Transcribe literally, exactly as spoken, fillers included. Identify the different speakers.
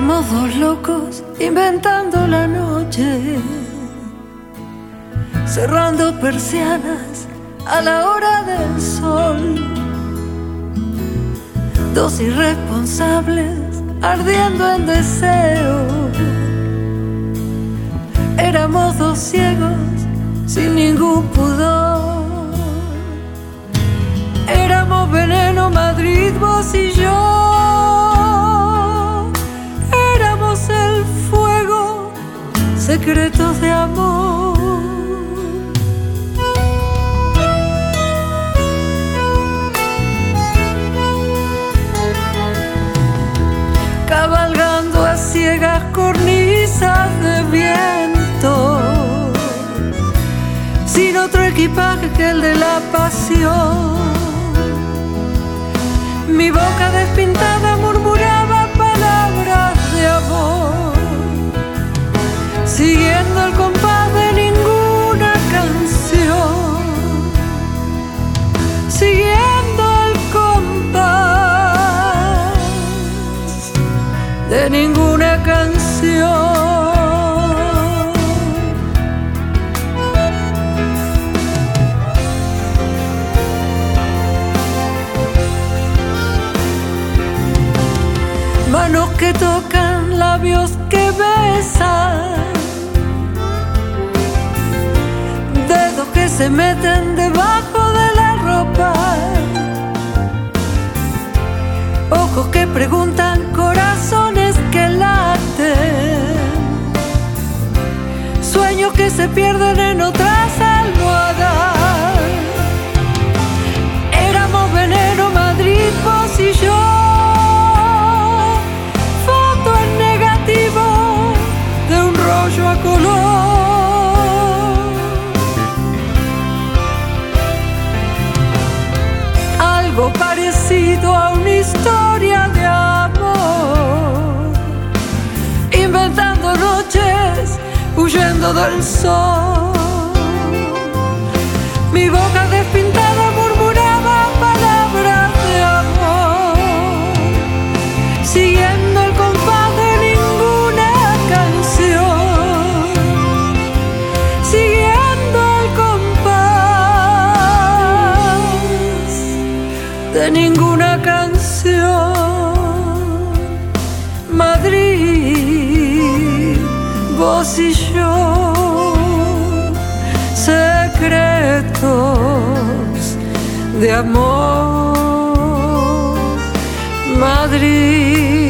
Speaker 1: Éramos dos locos inventando la noche, cerrando persianas a la hora del sol. Dos irresponsables ardiendo en deseo. Éramos dos ciegos sin ningún pudor. Éramos Veneno Madrid, vos y yo. Éramos el fuego, secretos de amor. Cabalgando a ciegas cornisas de viento, sin otro equipaje que el de la pasión. Mi boca despintada murmuraba palabras de amor, siguiendo el compás de ninguna canción, siguiendo el compás de ninguna canción. Manos que tocan, labios que besan, dedos que se meten debajo de la ropa, ojos que preguntan, corazones que laten, sueños que se pierden en otras almohadas. Éramos Veneno Madrid, vos y yo. A color, algo parecido a una historia de amor, inventando noches, huyendo del sol. Mi boca despintada murmuraba palabras de amor, siguiendo el compás de ninguna canción, de ninguna canción. Madrid, vos y yo, secretos de amor. Madrid.